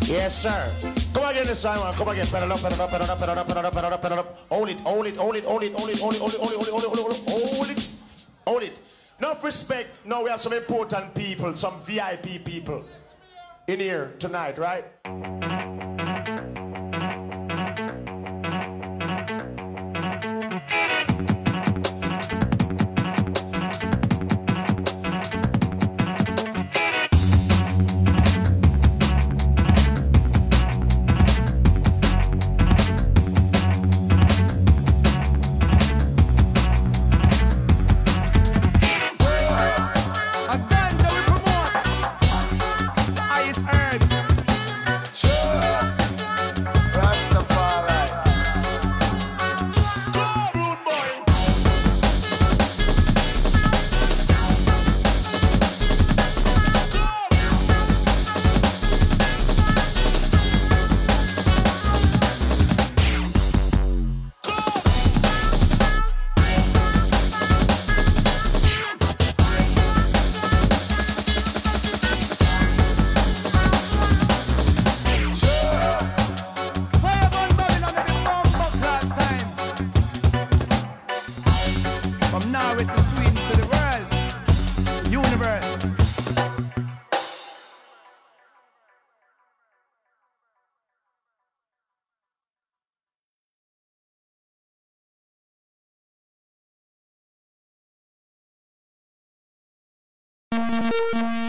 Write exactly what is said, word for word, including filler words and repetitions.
Yes, sir. Come again this time, man. Come again. Pedal up, pedal up, pedal up, pedal up, pedal up, pedal up, pedal up. Hold it, hold it, hold it, hold it, hold it, hold it, hold it, hold it, hold it, hold it, hold it, hold it. Hold it. Enough respect. Now we have some important people, some V I P people in here tonight, right?